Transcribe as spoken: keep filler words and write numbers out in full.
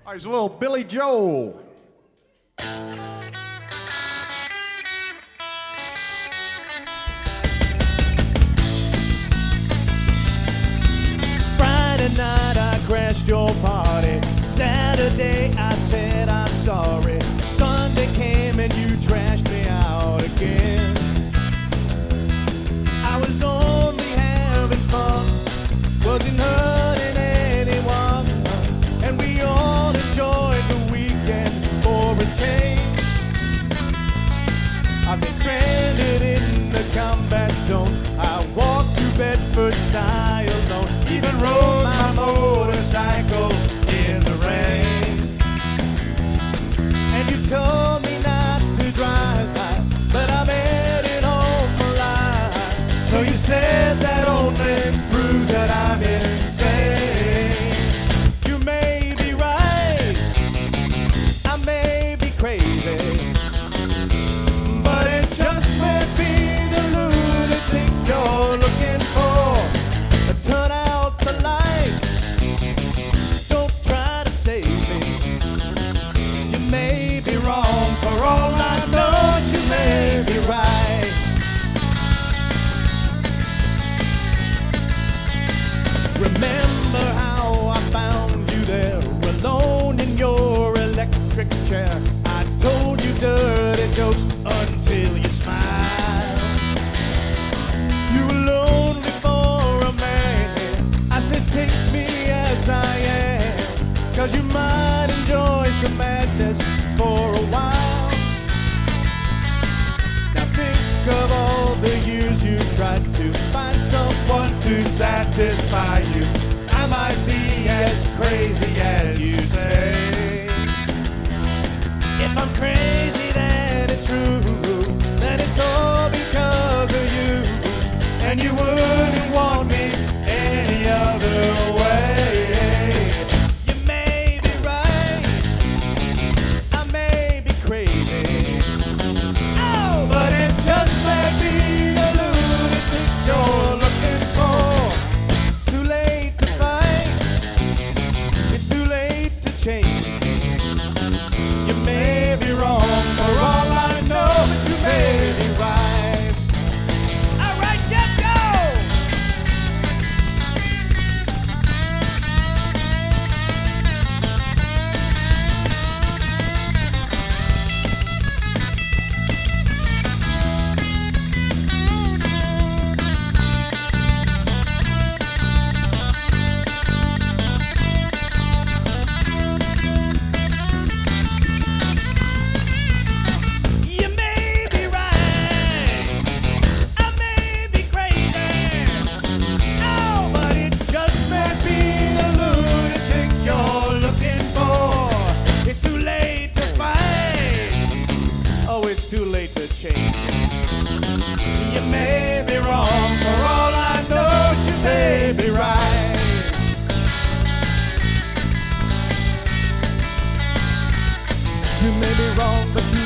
There's a little Billy Joel. Friday night I crashed your party. Saturday I said I'm sorry. Sunday came and you trashed me out again. I was only having fun, wasn't hurting anyone, and we all enjoyed the weekend for a change. I've been stranded in the combat zone. I walked through Bedford style alone, even rode my motorcycle in the rain. And you told me not to drive by, but I'm headed home alive. So you said that only proves that I'm insane. You may be right, I may be crazy, but it just may be the lunatic you're looking for. Turn out the light, don't try to save me. You may be wrong, for all I know you may be right. Remember how I found you there, alone in your electric chair. I told you dirty jokes until you smiled. You were lonely for a man, I said take me as I am, cause you might enjoy some madness for a while. Now think of all the years you tried to find someone to satisfy you. I might be as crazy as you say. If I'm crazy then it's true, then it's all because of you, and you wouldn't want me any other way. You may be right, I may be crazy, oh, but it just may be the lunatic you're looking for. It's too late to fight, it's too late to change. You may be wrong, for all I know, but you may be right. All right, Jeff, go! You may be right, I may be crazy, oh, but it just may be the lunatic you're looking for. It's too late to fight, oh, it's too late to change. You may be wrong, for all I know, but you may be right. You may be wrong, but you